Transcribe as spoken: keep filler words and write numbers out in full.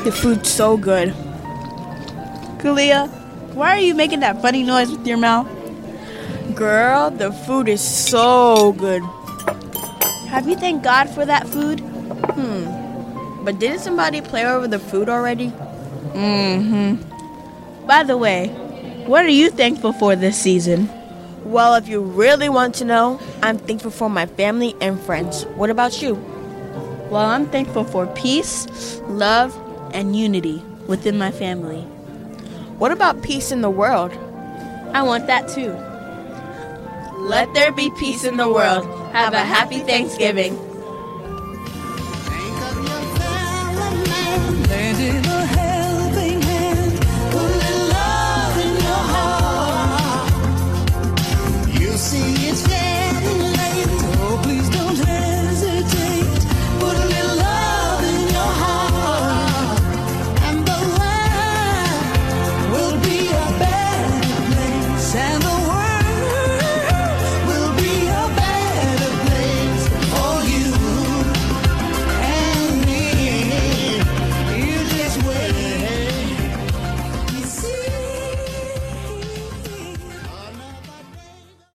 The food's so good. Kalia, why are you making that funny noise with your mouth? Girl, the food is so good. Have you thanked God for that food? Hmm. But didn't somebody play over the food already? Mm-hmm. By the way, what are you thankful for this season? Well, if you really want to know, I'm thankful for my family and friends. What about you? Well, I'm thankful for peace, love, and unity within my family. What about peace in the world? I want that too. Let there be peace in the world. Have a happy Thanksgiving. Land in a